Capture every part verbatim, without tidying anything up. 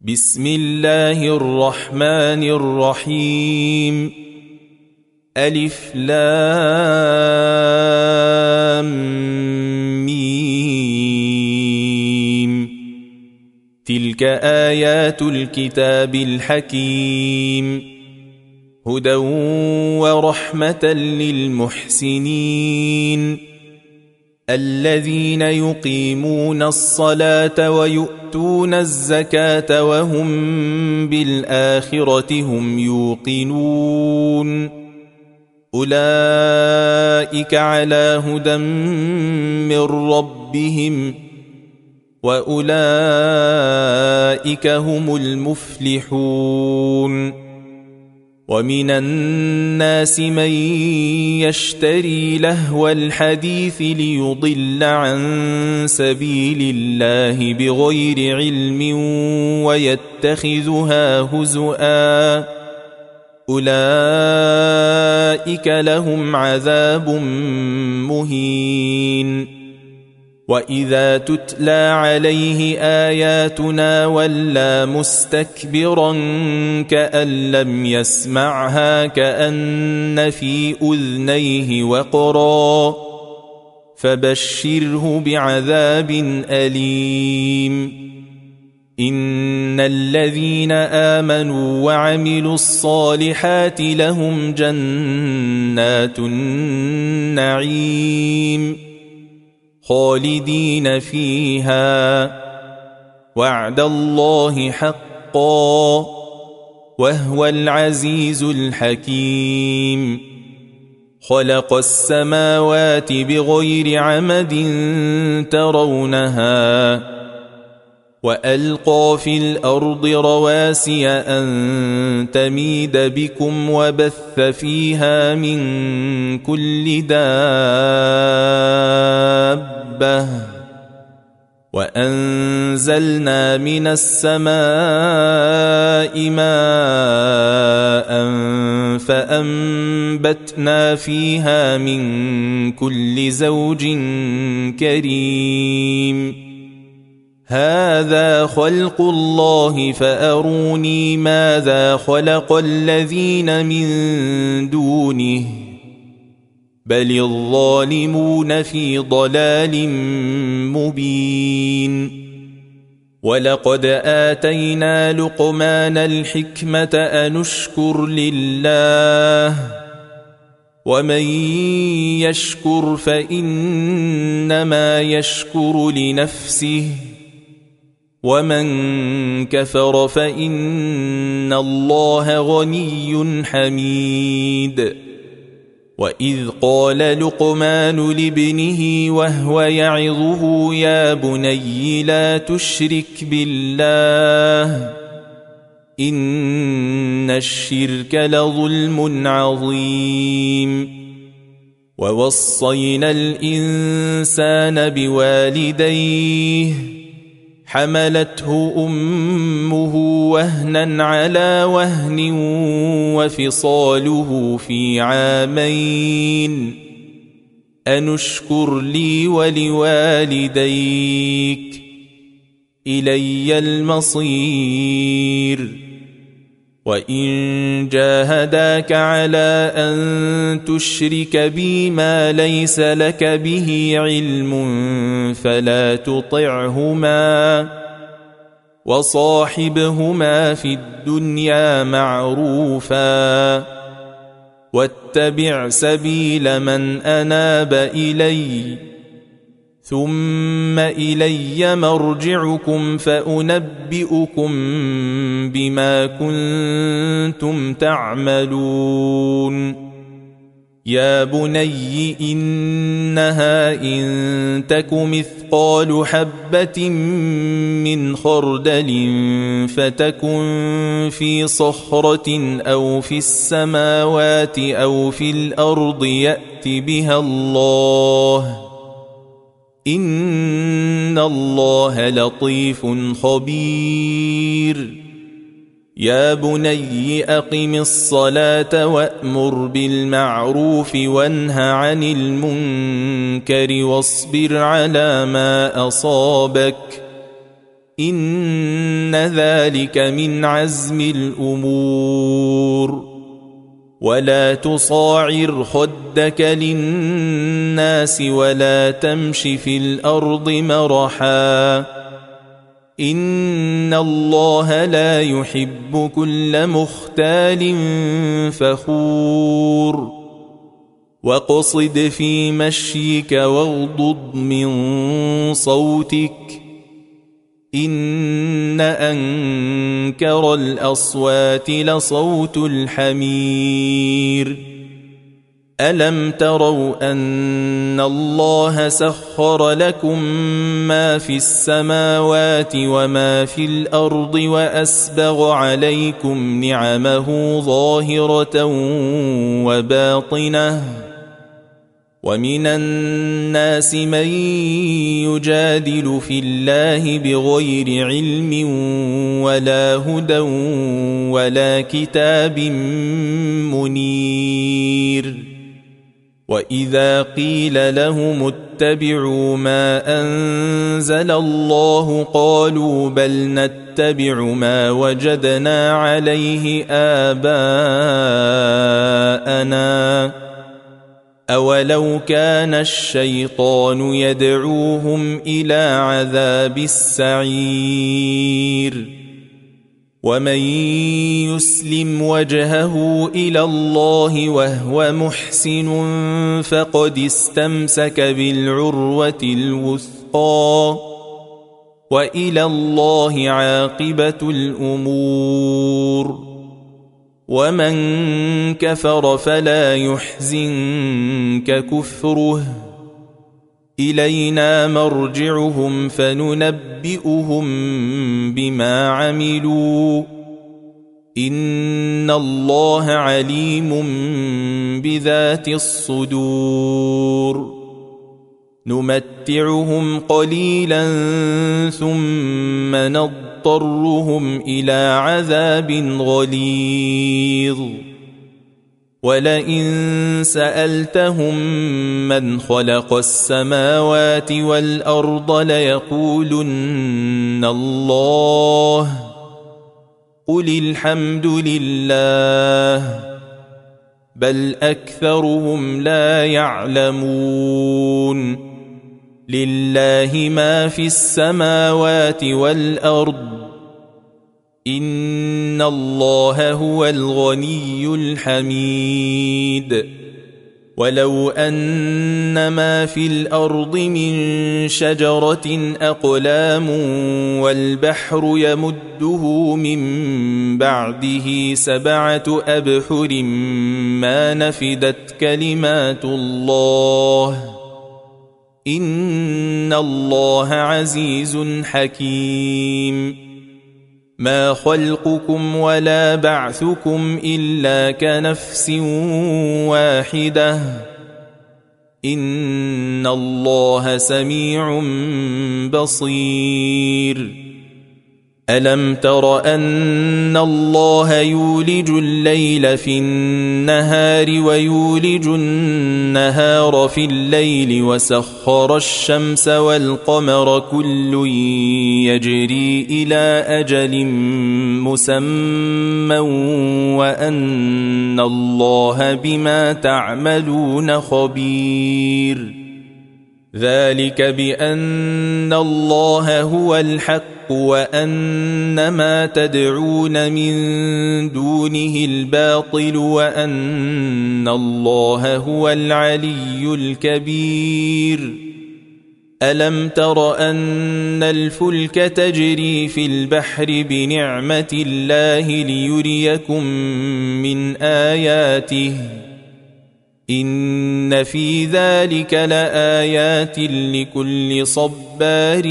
بسم الله الرحمن الرحيم. ألف لام ميم. تلك آيات الكتاب الحكيم، هدى ورحمة للمحسنين الذين يقيمون الصلاة ويؤتون الزكاة وهم بالآخرة هم يوقنون. أولئك على هدى من ربهم وأولئك هم المفلحون. ومن الناس من يشتري لهو الحديث ليضل عن سبيل الله بغير علم ويتخذها هزؤا، أولئك لهم عذاب مهين. وإذا تتلى عليه آياتنا ولى مستكبرا كأن لم يسمعها كأن في أذنيه وقرا، فبشره بعذاب أليم. إن الذين آمنوا وعملوا الصالحات لهم جنات النعيم خالدين فيها، وعد الله حقا وهو العزيز الحكيم. خلق السماوات بغير عمد ترونها وألقى في الأرض رواسي أن تميد بكم وبث فيها من كل دابة، وأنزلنا من السماء ماء فأنبتنا فيها من كل زوج كريم. هذا خلق الله فأروني ماذا خلق الذين من دونه، بل الظالمون في ضلال مبين. ولقد آتينا لقمان الحكمة أن اشكر لله، ومن يشكر فإنما يشكر لنفسه، ومن كفر فإن الله غني حميد. وإذ قال لقمان لابنه وهو يعظه يا بني لا تشرك بالله إن الشرك لظلم عظيم. ووصينا الإنسان بوالديه حملته أمه وهنا على وهن وفصاله في عامين أن اشكر لي ولوالديك إلي المصير. وإن جاهداك على أن تشرك بي ما ليس لك به علم فلا تطعهما، وصاحبهما في الدنيا معروفا، واتبع سبيل من أناب إلي، ثم إلي مرجعكم فأنبئكم بما كنتم تعملون. يا بني إنها إن تك مثقال حبة من خردل فتكن في صخرة أو في السماوات أو في الأرض يأت بها الله، إن الله لطيف خبير. يا بني أقم الصلاة وأمر بالمعروف وانه عن المنكر واصبر على ما أصابك إن ذلك من عزم الأمور ولا تصاعر خدك للناس ولا تمش في الأرض مرحا إن الله لا يحب كل مختال فخور واقصد في مشيك واغضض من صوتك إن أنكر الأصوات لصوت الحمير ألم تروا أن الله سخر لكم ما في السماوات وما في الأرض وأسبغ عليكم نعمه ظاهرة وباطنة ومن الناس من يجادل في الله بغير علم ولا هدى ولا كتاب منير وإذا قيل لهم اتبعوا ما أنزل الله قالوا بل نتبع ما وجدنا عليه آباءنا أولو كان الشيطان يدعوهم إلى عذاب السعير ومن يسلم وجهه إلى الله وهو محسن فقد استمسك بالعروة الوثقى وإلى الله عاقبة الأمور ومن كفر فلا يحزنك كفره إلينا مرجعهم فننبئهم بما عملوا إن الله عليم بذات الصدور نمتعهم قليلا ثم نضطرهم إلى عذاب غليظ ولئن سألتهم من خلق السماوات والأرض ليقولن الله قل الحمد لله بل أكثرهم لا يعلمون لله ما في السماوات والأرض إن الله هو الغني الحميد ولو أن ما في الأرض من شجرة أقلام والبحر يمده من بعده سبعة أبحر ما نفدت كلمات الله إن الله عزيز حكيم ما خلقكم ولا بعثكم إلا كنفس واحدة إن الله سميع بصير ألم تر أن الله يولج الليل في النهار ويولج النهار في الليل وسخر الشمس والقمر كل يجري إلى أجل مسمى وأن الله بما تعملون خبير ذلك بأن الله هو الحق وأن ما تدعون من دونه الباطل وأن الله هو العلي الكبير ألم تر أن الفلك تجري في البحر بنعمة الله ليريكم من آياته إن في ذلك لآيات لكل صبار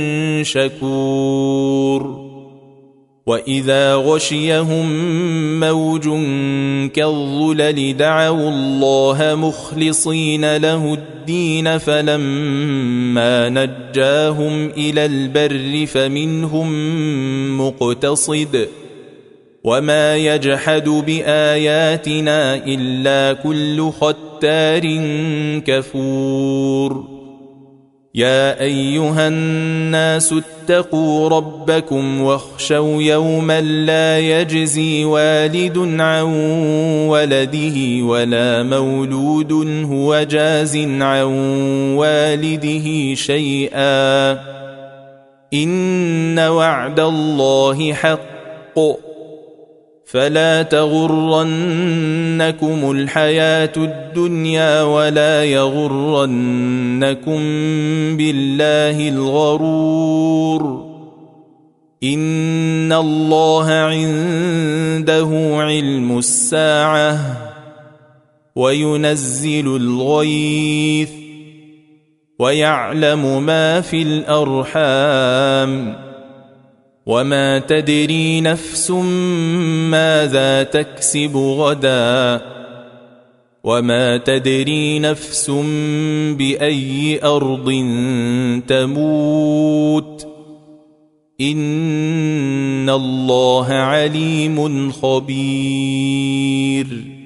شكور وإذا غشيهم موج كالظلل دعوا الله مخلصين له الدين فلما نجاهم إلى البر فمنهم مقتصد وما يجحد بآياتنا إلا كل ختار كفور يا أيها الناس واتقوا ربكم واخشوا يوما لا يجزي والد عن ولده ولا مولود هو جاز عن والده شيئا إن وعد الله حق فلا تغرنكم الحياة الدنيا ولا يغرنكم بالله الغرور إن الله عنده علم الساعة وينزل الغيث ويعلم ما في الأرحام وما تدري نفس ماذا تكسب غدا وما تدري نفس بأي أرض تموت إن الله عليم خبير.